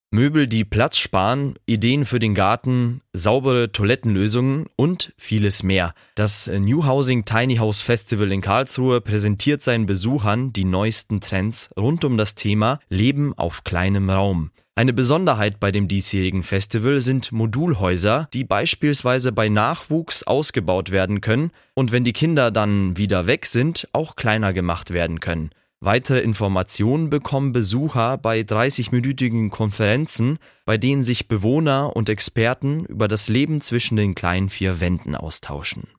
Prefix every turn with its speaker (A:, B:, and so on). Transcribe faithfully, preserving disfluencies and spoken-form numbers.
A: Möbel, die Platz sparen, Ideen für den Garten, saubere Toilettenlösungen und vieles mehr. Das New Housing Tiny House Festival in Karlsruhe präsentiert seinen Besuchern die neuesten Trends rund um das Thema Leben auf kleinem Raum. Eine Besonderheit bei dem diesjährigen Festival sind Modulhäuser, die beispielsweise bei Nachwuchs ausgebaut werden können und wenn die Kinder dann wieder weg sind, auch kleiner gemacht werden können. Weitere Informationen bekommen Besucher bei dreißig-minütigen Konferenzen, bei denen sich Bewohner und Experten über das Leben zwischen den kleinen vier Wänden austauschen.